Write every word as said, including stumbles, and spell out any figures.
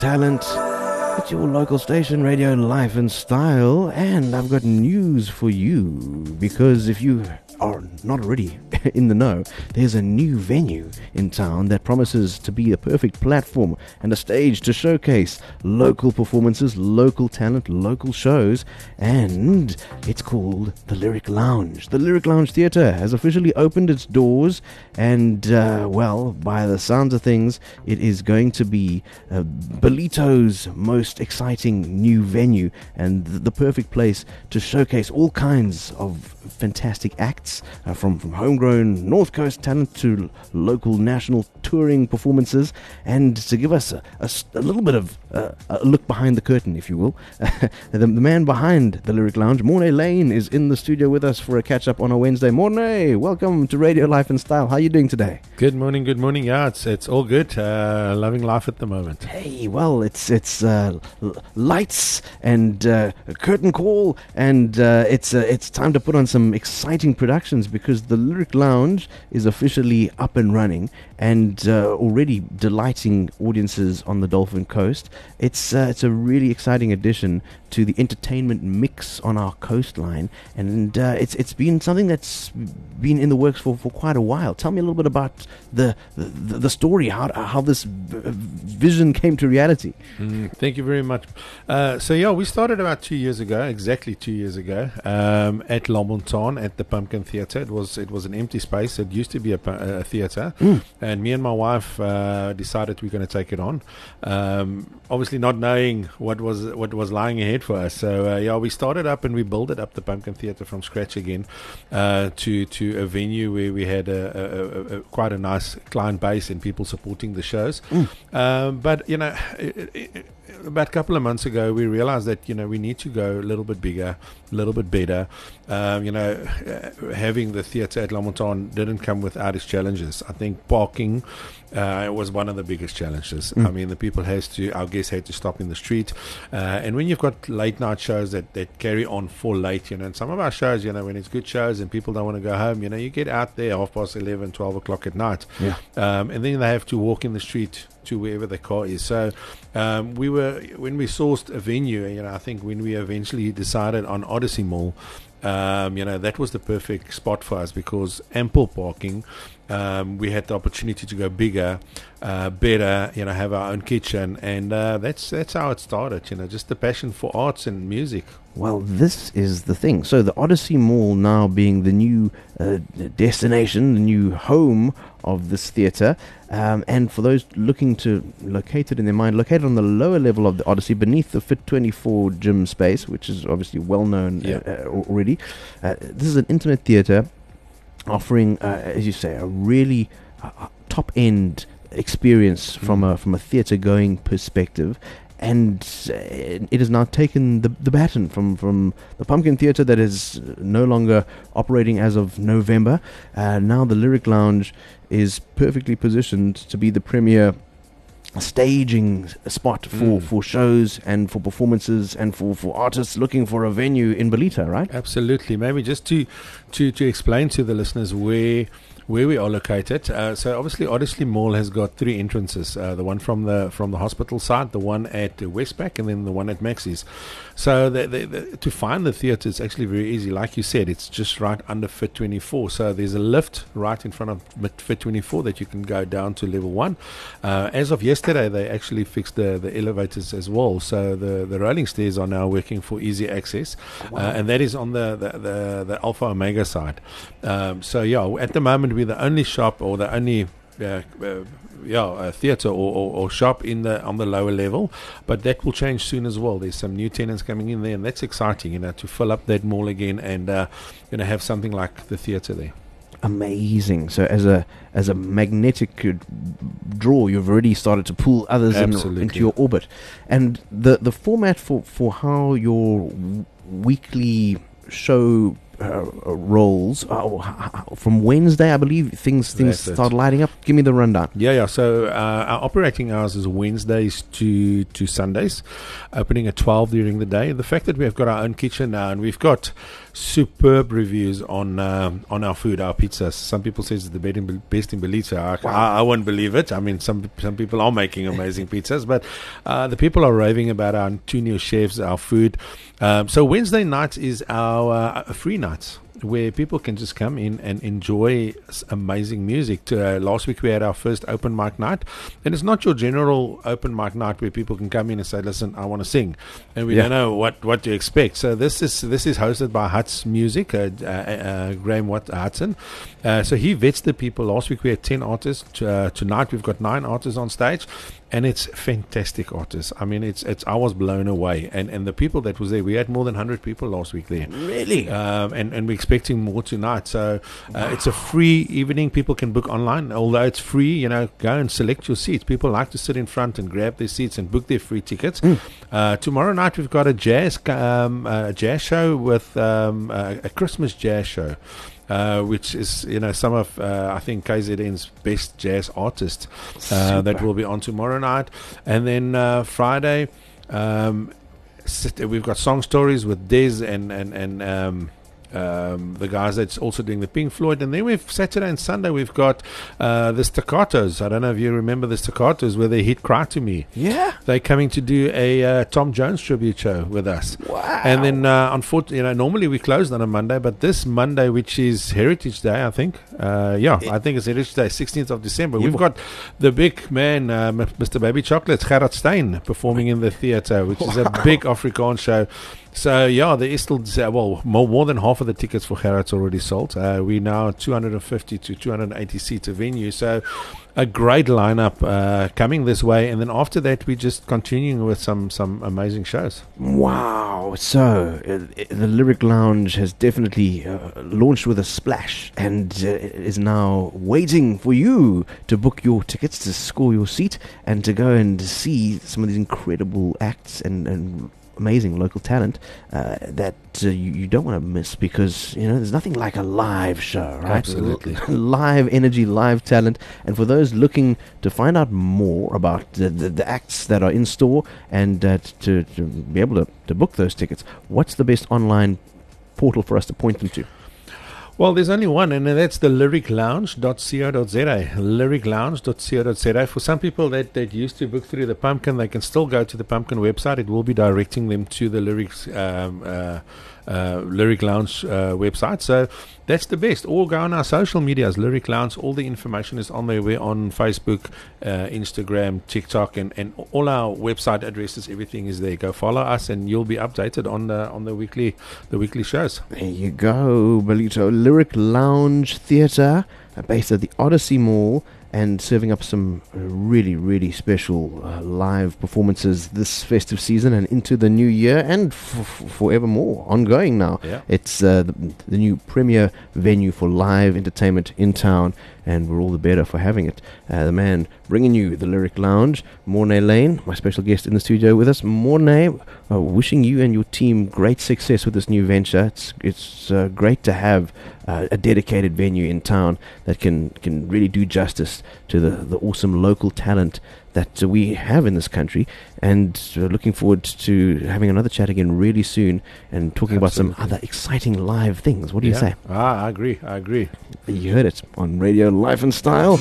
talent. It's your local station, Radio Life and Style, and I've got news for you, because if you are not already in the know, there's a new venue in town that promises to be a perfect platform and a stage to showcase local performances, local talent, local shows, and it's called the Lyric Lounge. The Lyric Lounge Theatre has officially opened its doors, and uh, well, by the sounds of things, it is going to be uh, Ballito's most exciting new venue and th- the perfect place to showcase all kinds of fantastic acts, uh, from, from homegrown North Coast talent to local national touring performances, and to give us a, a, a little bit of uh, a look behind the curtain, if you will. the, the man behind the Lyric Lounge, Mornay Lane, is in the studio with us for a catch-up on a Wednesday. Mornay, welcome to Radio Life and Style. How are you doing today? Good morning, good morning. Yeah, it's it's all good. Uh, loving life at the moment. Hey, well, it's it's uh, l- lights and uh, a curtain call, and uh, it's uh, it's time to put on some exciting productions, because the Lyric Lounge is officially up and running and uh, already delighting audiences on the Dolphin Coast. It's uh, it's a really exciting addition to the entertainment mix on our coastline, and uh, it's it's been something that's been in the works for, for quite a while. Tell me a little bit about the the, the story, how how this vision came to reality. Mm, thank you very much. Uh, so yeah, we started about two years ago, exactly two years ago, um, at Lamontan at the Pumpkin Theatre. It was it was an empty space. It used to be a, a theatre, mm. and me and my wife uh, decided we're going to take it on. Um, obviously, not knowing what was what was lying ahead for us. So uh, yeah, we started up and we built it up, the Pumpkin Theatre, from scratch again, uh, to to a venue where we had a, a, a, a quite a nice client base and people supporting the shows. Mm. Um, but you know. It, it, About a couple of months ago, we realized that, you know, we need to go a little bit bigger, a little bit better. Um, you know, uh, having the theatre at Lamontan didn't come without its challenges. I think parking uh, was one of the biggest challenges. Mm. I mean, the people has to, our guests had to stop in the street. Uh, and when you've got late night shows that, that carry on for late, you know, and some of our shows, you know, when it's good shows and people don't want to go home, you know, you get out there half past eleven, twelve o'clock at night. Yeah. Um, and then they have to walk in the street to wherever the car is. So um, we were, when we sourced a venue, you know, I think when we eventually decided on Odyssey Mall, um, you know, that was the perfect spot for us, because ample parking. Um, we had the opportunity to go bigger, uh, better, you know, have our own kitchen, and uh, that's that's how it started. You know, just the passion for arts and music. Well, this is the thing. So the Odyssey Mall now being the new uh, destination, the new home of this theatre, um, and for those looking to locate it in their mind, located on the lower level of the Odyssey, beneath the Fit twenty-four gym space, which is obviously well known yeah. uh, uh, already. Uh, this is an intimate theatre offering, uh, as you say, a really uh, top-end experience mm. from a from a theatre-going perspective. And uh, it has now taken the, the baton from, from the Pumpkin Theatre that is no longer operating as of November. Uh, now the Lyric Lounge is perfectly positioned to be the premier staging spot for, mm. for shows and for performances and for, for artists looking for a venue in Ballito, right? Absolutely. Maybe just to, to, to explain to the listeners where... where we are located. Uh, so obviously Odyssey Mall has got three entrances, uh, the one from the from the hospital side, the one at Westpac, and then the one at Maxis. So the, the, the, to find the theatre is actually very easy. Like you said, it's just right under Fit twenty-four. So there's a lift right in front of Fit twenty-four that you can go down to level one. Uh, as of yesterday, they actually fixed the, the elevators as well. So the, the rolling stairs are now working for easy access. Wow. Uh, and that is on the, the, the, the Alpha Omega side. Um, so yeah, at the moment we're the only shop or the only uh, uh, yeah, uh, theatre or, or, or shop in the on the lower level, but that will change soon as well. There's some new tenants coming in there, and that's exciting, you know, to fill up that mall again and uh, you know, have something like the theatre there. Amazing. So as a as a magnetic draw, you've already started to pull others in, into your orbit, and the the format for for how your w- weekly show uh, rolls. Oh, h- h- from Wednesday, I believe things things That's start it. lighting up. Give me the rundown. Yeah, yeah. So uh, our operating hours is Wednesdays to to Sundays, opening at twelve during the day. The fact that we've got our own kitchen now and we've got superb reviews on um, on our food, our pizzas. Some people say it's the best in, best in Belize. I, Wow. I, I won't believe it. I mean, some some people are making amazing pizzas, but uh, the people are raving about our two new chefs, our food. Um, so Wednesday nights is our uh, free nights, where people can just come in and enjoy s- amazing music. To, uh, last week we had our first open mic night, and it's not your general open mic night where people can come in and say, "Listen, I want to sing," and we Yeah. don't know what, what to expect. So this is this is hosted by Huts Music, uh, uh, uh, Graham Watt Hudson. Uh, so he vets the people. Last week we had ten artists. Uh, tonight we've got nine artists on stage. And it's fantastic artists. I mean, it's it's. I was blown away, and and the people that was there. We had more than hundred people last week there. Really? Um, and, and we're expecting more tonight. So uh, it's a free evening. People can book online. Although it's free, you know, go and select your seats. People like to sit in front and grab their seats and book their free tickets. Mm. Uh, tomorrow night we've got a jazz um, a jazz show with um, a, a Christmas jazz show. Uh, which is, you know, some of, uh, I think, K Z N's best jazz artists uh, that Super. will be on tomorrow night. And then uh, Friday, um, sit, we've got Song Stories with Des and, and, and um, um, the guys that's also doing the Pink Floyd. And then we've Saturday and Sunday, we've got uh, the Staccatos. I don't know if you remember the Staccatos, where they hit Cry to Me. Yeah. They're coming to do a uh, Tom Jones tribute show with us. Wow. And then, uh, unfortunately, you know, normally we closed on a Monday, but this Monday, which is Heritage Day, I think, uh, yeah, I think it's Heritage Day, sixteenth of December. Yeah. We've got the big man, uh, M- Mister Baby Chocolate, Gerard Stein, performing in the theatre, which is a big Afrikaans show. So, yeah, there is still, uh, well, more, more than half of the tickets for Gerard's already sold. Uh, we're now two hundred fifty to two hundred eighty seats a venue. So, a great lineup uh, coming this way. And then after that, we're just continuing with some, some amazing shows. Wow. So, uh, the Lyric Lounge has definitely uh, launched with a splash and uh, is now waiting for you to book your tickets, to score your seat, and to go and see some of these incredible acts and, and amazing local talent uh, that uh, you, you don't want to miss, because, you know, there's nothing like a live show, right? Absolutely. Live energy, live talent. And for those looking to find out more about the, the, the acts that are in store and uh, to, to be able to, to book those tickets, what's the best online portal for us to point them to? Well, there's only one, and that's the lyric lounge dot co dot za. lyric lounge dot co dot za. For some people that, that used to book through the Pumpkin, they can still go to the Pumpkin website. It will be directing them to the Lyrics um, uh, uh, Lyric Lounge uh, website. So that's the best. Or go on our social medias, Lyric Lounge. All the information is on there. We're on Facebook, uh, Instagram, TikTok, and, and all our website addresses. Everything is there. Go follow us, and you'll be updated on the on the weekly the weekly shows. There you go, Belito. Lyric Lounge Theatre, uh, based at the Odyssey Mall, and serving up some uh, really, really special uh, live performances this festive season and into the new year, and f- f- forevermore, ongoing now. Yeah. It's uh, the, the new premier venue for live entertainment in town, and we're all the better for having it. Uh, the man bringing you the Lyric Lounge, Mornay Lane, my special guest in the studio with us. Mornay, uh, wishing you and your team great success with this new venture. It's it's uh, great to have uh, a dedicated venue in town that can, can really do justice to the, the awesome local talent that uh, we have in this country, and uh, looking forward to having another chat again really soon and talking about some Absolutely. other exciting live things. What do you Yeah. say? Ah, I agree. I agree. You heard it on Radio Life and Style.